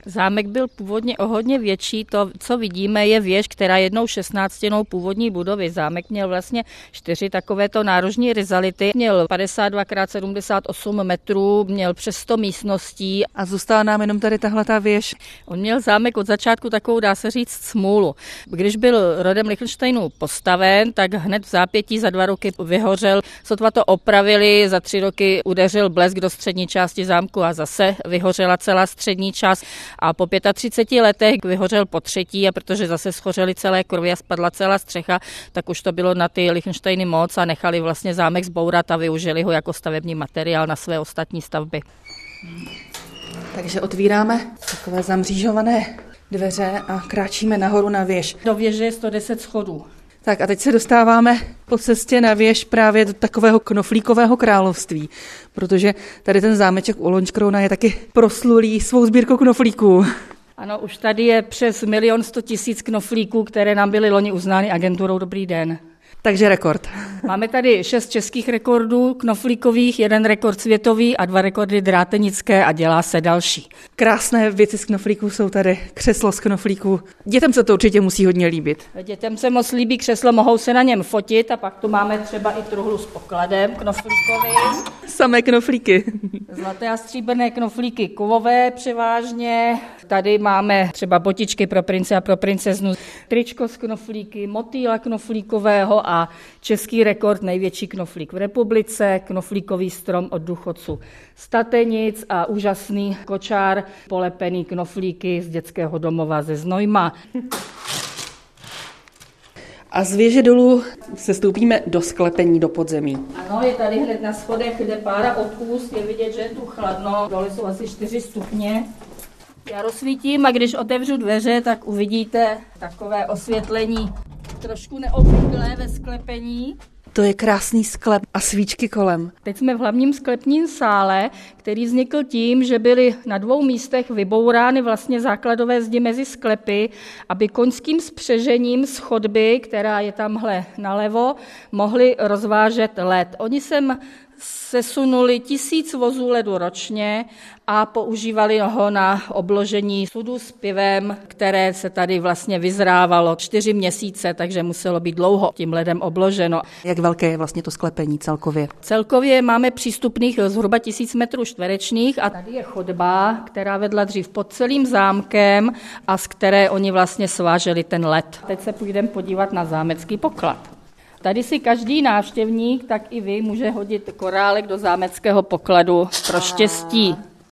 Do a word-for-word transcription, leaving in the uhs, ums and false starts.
Zámek byl původně o hodně větší, to, co vidíme, je věž, která jednou šestnáctinou původní budovy. Zámek měl vlastně čtyři takovéto nárožní rizality, měl padesát dva krát sedmdesát osm metrů, měl přes sto místností. A zůstala nám jenom tady tahletá věž. On měl zámek od začátku takovou, dá se říct, smůlu. Když byl rodem Lichtensteinu postaven, tak hned v zápětí za dva roky vyhořel. Sotva to opravili, za tři roky udeřil blesk do střední části zámku a zase vyhořela celá střední část. A po třiceti pěti letech vyhořel po třetí, a protože zase schořely celé krovy a spadla celá střecha, tak už to bylo na ty Lichtensteiny moc a nechali vlastně zámek zbourat a využili ho jako stavební materiál na své ostatní stavby. Takže otvíráme takové zamřížované dveře a kráčíme nahoru na věž. Do věže je sto deset schodů. Tak a teď se dostáváme po cestě na věž právě do takového knoflíkového království, protože tady ten zámeček u Loňškrouna je taky proslulý svou sbírkou knoflíků. Ano, už tady je přes milion sto tisíc knoflíků, které nám byly loni uznány agenturou Dobrý den. Takže rekord. Máme tady šest českých rekordů knoflíkových, jeden rekord světový a dva rekordy drátenické a dělá se další. Krásné věci z knoflíků jsou tady, křeslo z knoflíků. Dětem se to určitě musí hodně líbit. Dětem se moc líbí křeslo, mohou se na něm fotit a pak tu máme třeba i truhlu s pokladem knoflíkovým. Samé knoflíky. Zlaté a stříbrné knoflíky kovové převážně. Tady máme třeba botičky pro prince a pro princeznu, tričko z knoflíky, motýla knoflíkového a český rekord největší knoflík v republice, knoflíkový strom od důchodců Statenic a úžasný kočár polepený knoflíky z dětského domova ze Znojma. A z věže dolů se stoupíme do sklepení, do podzemí. Ano, je tady hned na schodech, kde pára od úst, je vidět, že je tu chladno, dole jsou asi čtyři stupně. Já rozsvítím a když otevřu dveře, tak uvidíte takové osvětlení trošku neobvyklé ve sklepení. To je krásný sklep a svíčky kolem. Teď jsme v hlavním sklepním sále, který vznikl tím, že byly na dvou místech vybourány vlastně základové zdi mezi sklepy, aby koňským spřežením z chodby, která je tamhle nalevo, mohli rozvážet led. Oni sem sesunuli tisíc vozů ledu ročně a používali ho na obložení sudů s pivem, které se tady vlastně vyzrávalo čtyři měsíce, takže muselo být dlouho tím ledem obloženo. Jak velké je vlastně to sklepení celkově? Celkově máme přístupných zhruba tisíc metrů čtverečných a tady je chodba, která vedla dřív pod celým zámkem a z které oni vlastně sváželi ten led. Teď se půjdeme podívat na zámecký poklad. Tady si každý návštěvník, tak i vy, může hodit korálek do zámeckého pokladu pro štěstí.